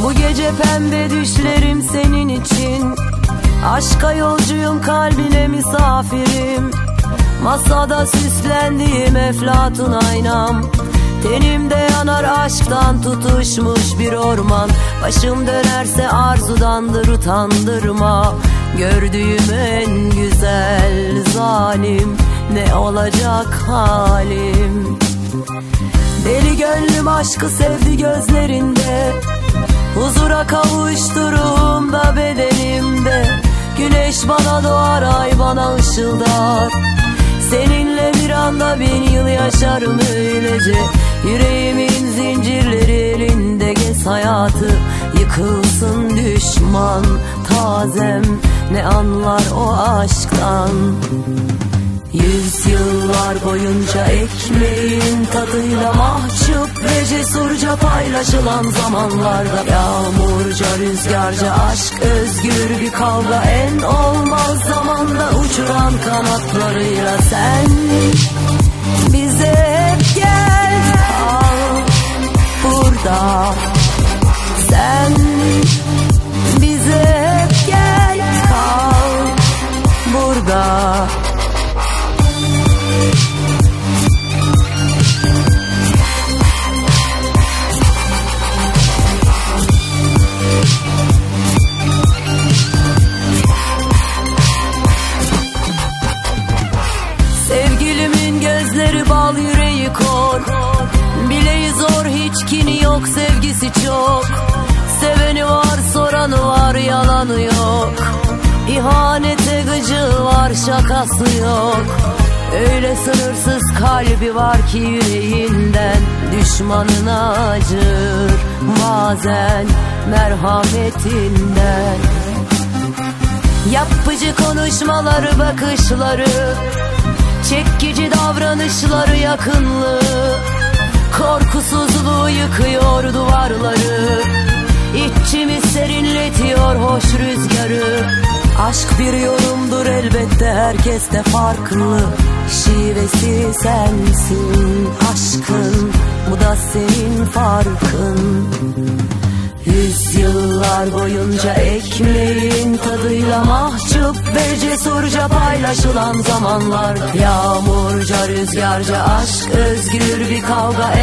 Bu gece pembe düşlerim senin için. Aşka yolcuyum, kalbine misafirim. Masada süslendiğim eflatun aynam. Tenimde yanar aşktan tutuşmuş bir orman. Başım dönerse arzudandır, utandırma. Gördüğüm en güzel zalim, ne olacak halim? Deli gönlüm aşkı sevdi gözlerinde. Huzura kavuşturuğumda bedenimde. Güneş bana doğar, ay bana ışıldar. Seninle bir anda 1000 yıl yaşarım öylece. Yüreğimin zincirleri elinde, gez hayatı. Yıkılsın düşman tazem, ne anlar o aşktan? 100 yıllar boyunca ekmeğin tadıyla mahcup ve cesurca paylaşılan zamanlarda, yağmurca rüzgarca aşk, özgür bir kavga, en olmaz zamanda uçuran kanatlarıyla sen bize hep gel, kal burada. Sen bize hep gel, kal burada. Sevgilimin gözleri bal, yüreği kor. Bileği zor, hiç kini yok, sevgisi çok. Seveni var, soranı var, yalanı yok. İhanete gıcığı var, şakası yok. Öyle sınırsız kalbi var ki yüreğinden düşmanına acır bazen merhametinden. Yapıcı konuşmaları, bakışları, çekici davranışları, yakınlığı, korkusuzluğu yıkıyor duvarları. İçimi serinletiyor hoş rüzgarı. Aşk bir yorumdur elbette, herkes de farklı. Şivesi sensin aşkın, bu da senin farkın. 100 yıllar boyunca ekmeğin tadıyla mahcup ve cesurca paylaşılan zamanlar, yağmurca rüzgarca aşk, özgür bir kavga,